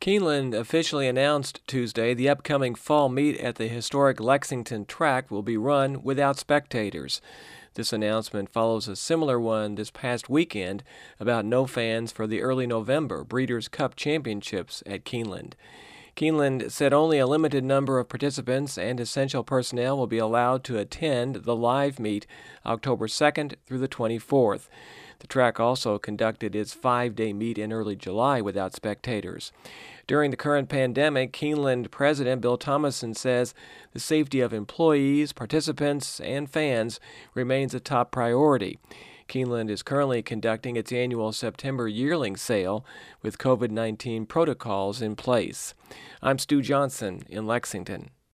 Keeneland officially announced Tuesday the upcoming fall meet at the historic Lexington track will be run without spectators. This announcement follows a similar one this past weekend about no fans for the early November Breeders' Cup Championships at Keeneland. Keeneland said only a limited number of participants and essential personnel will be allowed to attend the live meet October 2nd through the 24th. The track also conducted its 5-day meet in early July without spectators. During the current pandemic, Keeneland President Bill Thomason says the safety of employees, participants, and fans remains a top priority. Keeneland is currently conducting its annual September yearling sale with COVID-19 protocols in place. I'm Stu Johnson in Lexington.